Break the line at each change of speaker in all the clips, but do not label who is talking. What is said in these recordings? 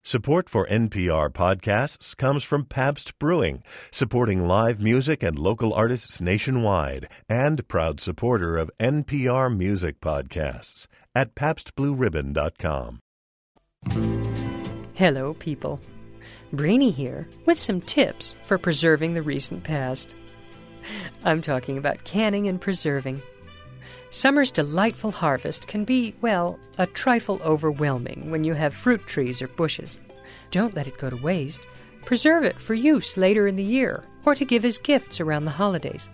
Support for NPR podcasts comes from Pabst Brewing, supporting live music and local artists nationwide, and proud supporter of NPR music podcasts at PabstBlueRibbon.com.
Hello, people. Brainy here with some tips for preserving the recent past. I'm talking about canning and preserving. Summer's delightful harvest can be, well, a trifle overwhelming when you have fruit trees or bushes. Don't let it go to waste. Preserve it for use later in the year or to give as gifts around the holidays.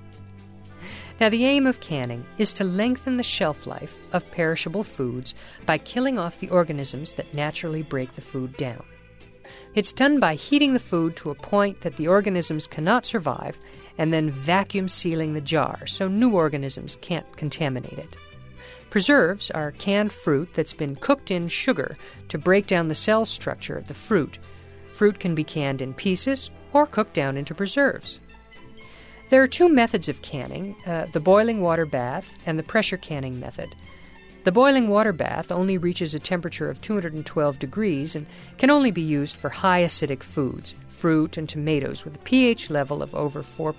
Now, the aim of canning is to lengthen the shelf life of perishable foods by killing off the organisms that naturally break the food down. It's done by heating the food to a point that the organisms cannot survive and then vacuum sealing the jar so new organisms can't contaminate it. Preserves are canned fruit that's been cooked in sugar to break down the cell structure of the fruit. Fruit can be canned in pieces or cooked down into preserves. There are two methods of canning, the boiling water bath and the pressure canning method. The boiling water bath only reaches a temperature of 212 degrees and can only be used for high acidic foods, fruit and tomatoes with a pH level of over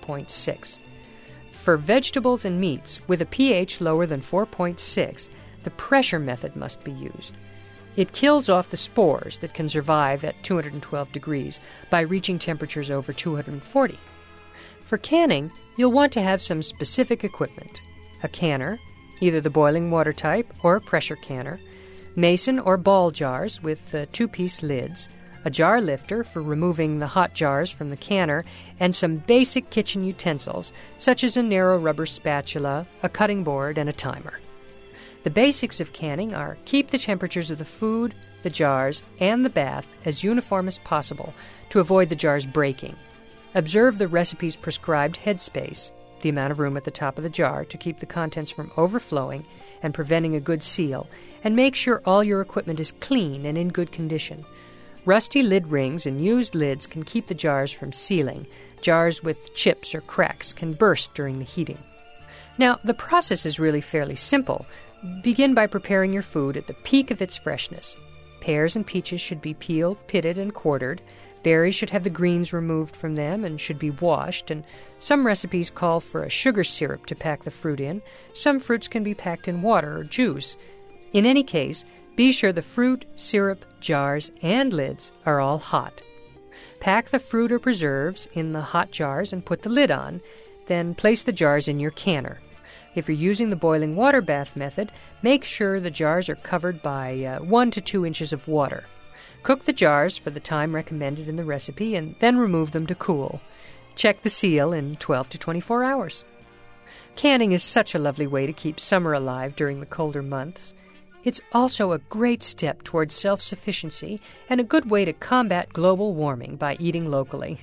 4.6. For vegetables and meats with a pH lower than 4.6, the pressure method must be used. It kills off the spores that can survive at 212 degrees by reaching temperatures over 240. For canning, you'll want to have some specific equipment: a canner, either the boiling water type or a pressure canner, mason or ball jars with two-piece lids, a jar lifter for removing the hot jars from the canner, and some basic kitchen utensils, such as a narrow rubber spatula, a cutting board, and a timer. The basics of canning are keep the temperatures of the food, the jars, and the bath as uniform as possible to avoid the jars breaking. Observe the recipe's prescribed headspace, the amount of room at the top of the jar to keep the contents from overflowing and preventing a good seal, and make sure all your equipment is clean and in good condition. Rusty lid rings and used lids can keep the jars from sealing. Jars with chips or cracks can burst during the heating. Now, the process is really fairly simple. Begin by preparing your food at the peak of its freshness. Pears and peaches should be peeled, pitted, and quartered. Berries should have the greens removed from them and should be washed, and some recipes call for a sugar syrup to pack the fruit in. Some fruits can be packed in water or juice. In any case, be sure the fruit, syrup, jars, and lids are all hot. Pack the fruit or preserves in the hot jars and put the lid on. Then place the jars in your canner. If you're using the boiling water bath method, make sure the jars are covered by 1 to 2 inches of water. Cook the jars for the time recommended in the recipe and then remove them to cool. Check the seal in 12 to 24 hours. Canning is such a lovely way to keep summer alive during the colder months. It's also a great step towards self-sufficiency and a good way to combat global warming by eating locally.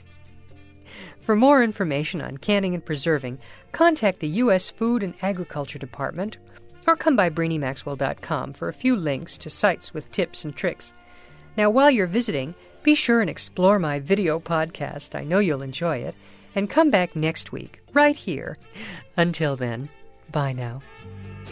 For more information on canning and preserving, contact the U.S. Food and Agriculture Department or come by BrainyMaxwell.com for a few links to sites with tips and tricks. Now, while you're visiting, be sure and explore my video podcast. I know you'll enjoy it. And come back next week, right here. Until then, bye now.